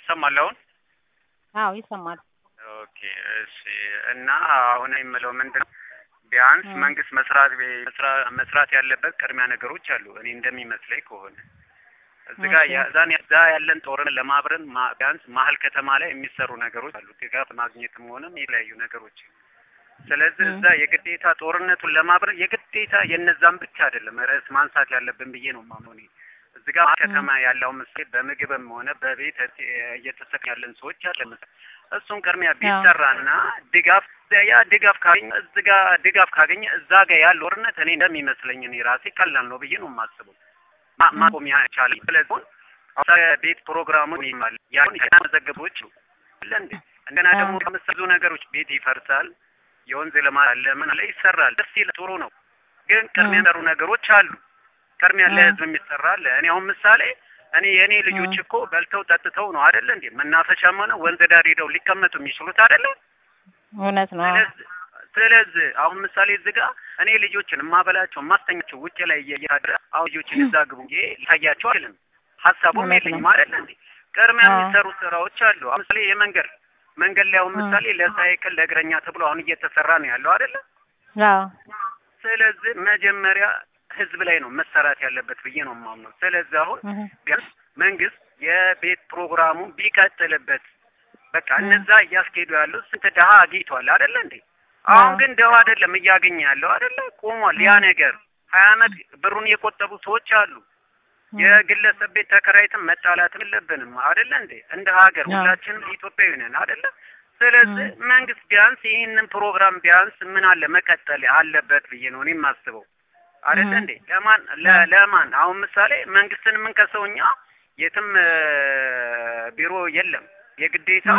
ይሰማል አሁን? አዎ ይሰማል። ኦኬ እሺ። እና አሁን የምለው ምንድነው ቢያንስ መንግስት መስራት ያለበት ቅድሚያ ነገሮች አሉ እኔ እንደሚመስለኝ ከሆነ እዚህ ጋር እዛ ያለን ጦርን ለማብረን ቢያንስ መሀል ከተማ ላይ የሚሰሩ ነገሮች አሉ ድጋፍ ማግኘትም ሆነም የተለያዩ ነገሮች። ስለዚህ እዛ የግዴታ ጦርነቱን ለማብረን የግዴታ የነዛም ብቻ አይደለም ርዕስ ማንሳት ያለብን ብዬ ነው የማምነው። እዚህ ጋር ከተማ ያለው ምስል በምግብም ሆነ በቤት እየተሰቃለን ሰዎች አለን። እሱን ቅድሚያ ቢሰራና ድጋፍ ካገኘ እዛ ጋር ያለው ጦርነት እኔ እንደሚመስለኝ እኔ ራሴ ቀላል ነው ብዬ ነው የማስበው። ማቆም ያቻለኝ ስለዚህ ቤት ፕሮግራሙ ይማል ያን ያዘገቦች ለእንደ እንደና ደግሞ ከመሰሉ ነገሮች ቤት ይፈርሳል የወንዝ ለማለ ምን ላይ ይሰራል ደስ ይላል ጥሩ ነው። ግን ቅድሚያ ያሉ ነገሮች አሉ ቅድሚያ ለህዝብ የሚሰራል። እኔ አሁን ምሳሌ እኔ የኔ ልጆች እኮ በልተው ጠጥተው ነው አይደል እንዴ መናፈሻም ሆነ ወንዝ ዳር ሄደው ሊቀመጡ የሚችሉት አይደል? እውነት ነው። ስለዚህ አሁን ምሳሌ እዚህ ጋር እኔ ልጆችን ማበላቸው ማስተኛቸው ውጭ ላይ እያደረ አሁን ልጆችን ይዛግቡ እንጂ ታያቸው አይደለም ሐሳቡም የለኝም አይደል እንዴ? ቅድሚያ የሚሰሩ ስራዎች አሉ። አሁን ምሳሌ መንገድ ላይ አሁን ምሳሌ ለሳይክል ለእግረኛ ተብሎ አሁን እየተሰራ ነው ያለው አይደል? አዎ። ስለዚህ መጀመሪያ ህዝብ ላይ ነው መሰራት ያለበት ብዬ ነው የማምነው። ስለዚህ አሁን ቢያንስ መንግስት የቤት ፕሮግራሙ ቢቀጥልበት በቃ እነዛ እያስኬዱ ያሉት ስንት ደሃ አግኝቷል አይደል እንዴ? አሁን ግን ደሃ አይደለም እያገኘ ያለው አይደል? ቆሟል ያ ነገር 20 አመት ብሩን የቆጠቡ ሰዎች አሉ። የግለሰብ ቤት ተከራይተን መጣላት የለብንም አይደል እንዴ? እንደ ሀገር ሁላችንም ኢትዮጵያዊ ነን አይደል? ስለዚህ መንግስት ቢያንስ ይህንን ፕሮግራም ቢያንስ ምን አለ መቀጠል አለበት ብዬ ነው እኔ የማስበው አይደል እንዴ? ለማን አሁን ምሳሌ መንግስትን ምን ከሰውኛ የትም ቢሮ የለም የግዴታ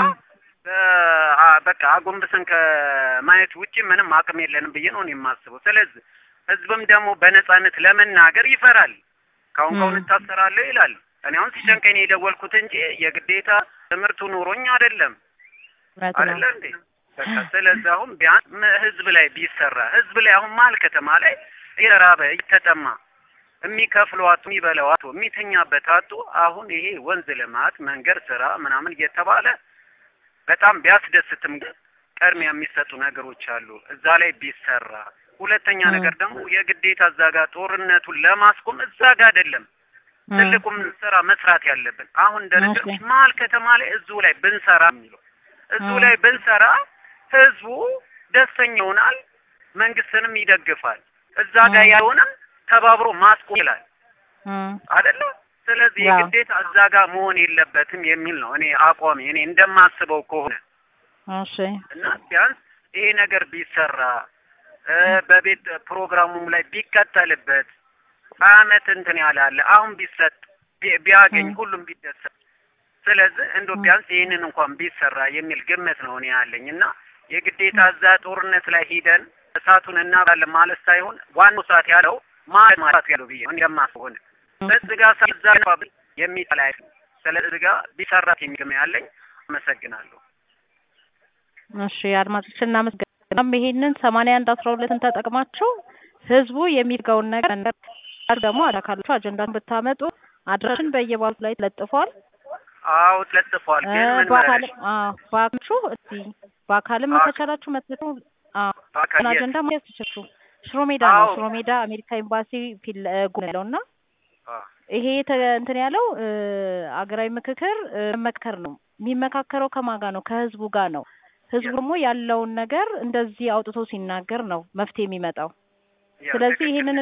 በቃ አጎንብሰን ከማየት ውጪ ምንም አቅም የለንም ብዬ ነው እኔ የማስበው። ስለዚህ ህዝብም ደግሞ በነጻነት ለመናገር ይፈራል። ካሁን ታሰራለህ ይላል። እኔ አሁን ሲጨንቀኝ የደወልኩት እንጂ የግዴታ ትምህርቱ ኖሮኝ አይደለም አይደል እንዴ? በቃ ስለዚህ አሁን ቢያንስ ህዝብ ላይ ቢሰራ ህዝብ ላይ አሁን መሀል ከተማ ላይ የራበ የተጠማ የሚከፍሏት የሚበላዋት የሚተኛበት አጡ። አሁን ይሄ ወንዝ ልማት መንገድ ስራ ምናምን እየተባለ በጣም ቢያስደስትም ግን ቅድሚያ የሚሰጡ ነገሮች አሉ እዛ ላይ ቢሰራ። ሁለተኛ ነገር ደግሞ የግዴታ እዛ ጋር ጦርነቱን ለማስቆም እዛ ጋር አይደለም ትልቁም ስራ መስራት ያለብን አሁን ደረጃ መሀል ከተማ ላይ እዚሁ ላይ ብንሰራ የሚለው እዚሁ ላይ ብንሰራ ህዝቡ ደስተኛ ይሆናል፣ መንግስትንም ይደግፋል። እዛ ጋር ያለውንም ተባብሮ ማስቆም ይላል አይደል? ስለዚህ የግዴታ እዛ ጋር መሆን የለበትም የሚል ነው እኔ አቋሚ እኔ እንደማስበው ከሆነ። እሺ። እና ቢያንስ ይሄ ነገር ቢሰራ በቤት ፕሮግራሙም ላይ ቢቀጠልበት አመት እንትን ያላለ አሁን ቢሰጥ ቢያገኝ ሁሉም ቢደሰት። ስለዚህ እንደው ቢያንስ ይሄንን እንኳን ቢሰራ የሚል ግምት ነው እኔ ያለኝና የግዴታ እዛ ጦርነት ላይ ሂደን እሳቱን እናባለን ማለት ሳይሆን ዋናው ሰዓት ያለው ማለት ያለው ብዬ ነው እንደማስበው። በዚህ ጋር ሳይዛባ የሚጠላይ ስለዚህ ጋር ቢሰራት የሚገም ያለኝ። አመሰግናለሁ። እሺ አድማጮች እናመሰግናለን። ይሄንን 8112ን ተጠቅማችሁ ህዝቡ የሚገውን ነገር ደግሞ አካሎቹ አጀንዳን ብታመጡ አድራሽን በየባሉ ላይ ተለጥፏል። አዎ ተለጥፏል። ግን ምን ማለት ባካችሁ እስቲ በአካልም ከቻላችሁ መጥቶ አጀንዳ ማለት ትችላላችሁ። ሽሮሜዳ ነው ሽሮሜዳ አሜሪካ ኤምባሲ ፊል ጎን ያለውና ይሄ እንትን ያለው አገራዊ ምክክር መመከር ነው። የሚመካከረው ከማን ጋር ነው? ከህዝቡ ጋር ነው። ህዝቡ ደግሞ ያለውን ነገር እንደዚህ አውጥቶ ሲናገር ነው መፍትሄ የሚመጣው። ስለዚህ ይሄንን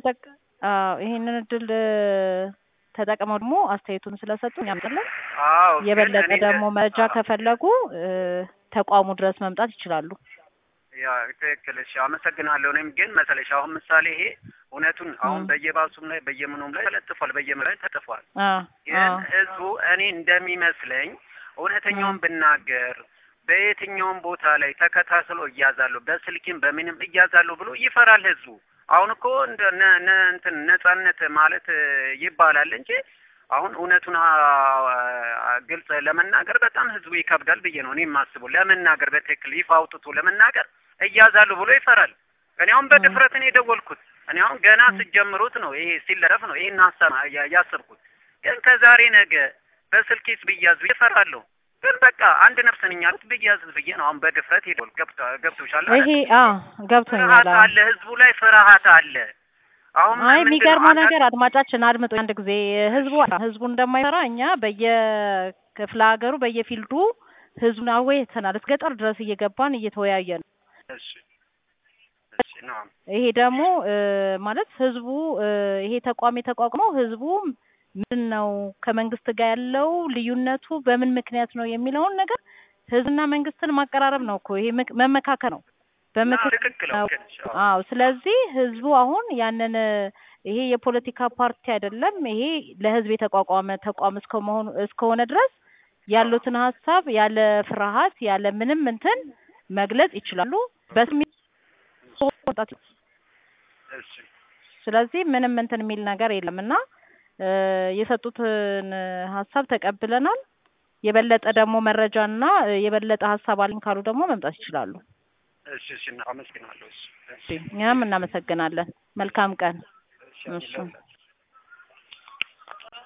እድል ተጠቅመው ደግሞ አስተያየቱን ስለሰጡኝ ያምጣለን። የበለጠ ደግሞ መረጃ ከፈለጉ ተቋሙ ድረስ መምጣት ይችላሉ። ያ ትክክል። እሺ አመሰግናለሁ። እኔም ግን መሰለሽ አሁን ምሳሌ ይሄ እውነቱን አሁን በየባሱም ላይ በየምኑም ላይ ተለጥፏል፣ በየምራይ ተጥፏል። ግን ህዝቡ እኔ እንደሚመስለኝ እውነተኛውን ብናገር በየትኛውም ቦታ ላይ ተከታትሎ እያዛሉ በስልኪም በምንም እያዛሉ ብሎ ይፈራል ህዝቡ። አሁን እኮ እንትን ነጻነት ማለት ይባላል እንጂ አሁን እውነቱን ግልጽ ለመናገር በጣም ህዝቡ ይከብዳል ብዬ ነው እኔ የማስበው። ለመናገር በትክክል ይፋ አውጥቶ ለመናገር እያዛሉ ብሎ ይፈራል። እኔ አሁን በድፍረት ነው የደወልኩት። እኔ አሁን ገና ሲጀምሩት ነው ይሄ ሲለረፍ ነው ይሄን ሀሳብ ያሰብኩት። ግን ከዛሬ ነገ በስልኬስ ብያዝ ይፈራለሁ። ግን በቃ አንድ ነፍስ ነኝ አሉት ብያዝ ብዬ ነው አሁን በድፍረት ሄደው ገብቶሻል። ይሄ ገብቶኛል። አለ ህዝቡ ላይ ፍርሃት አለ። አሁን አይ የሚገርመው ነገር አድማጫችን አድምጡ አንድ ጊዜ ህዝቡ እንደማይፈራ እኛ በየክፍለ ሀገሩ በየፊልዱ ህዝቡን አወያይተናል። እስከ ገጠር ድረስ እየገባን እየተወያየን። እሺ ነው። ይሄ ደግሞ ማለት ህዝቡ ይሄ ተቋም የተቋቋመው ህዝቡ ምንድነው ከመንግስት ጋር ያለው ልዩነቱ በምን ምክንያት ነው የሚለውን ነገር ህዝብና መንግስትን ማቀራረብ ነው እኮ ይሄ መመካከር ነው በምክክር ነው። አዎ ስለዚህ ህዝቡ አሁን ያንን ይሄ የፖለቲካ ፓርቲ አይደለም ይሄ ለህዝብ የተቋቋመ ተቋም እስከሆነ ድረስ ያሉትን ሐሳብ ያለ ፍርሃት ያለ ምንም እንትን መግለጽ ይችላሉ። ስለዚህ ምንም እንትን የሚል ነገር የለምና የሰጡትን ሐሳብ ተቀብለናል። የበለጠ ደግሞ መረጃና የበለጠ ሐሳብ አለኝ ካሉ ደግሞ መምጣት ይችላሉ። እሺ አመሰግናለሁ። እኛም እናመሰግናለን። መልካም ቀን። እሺ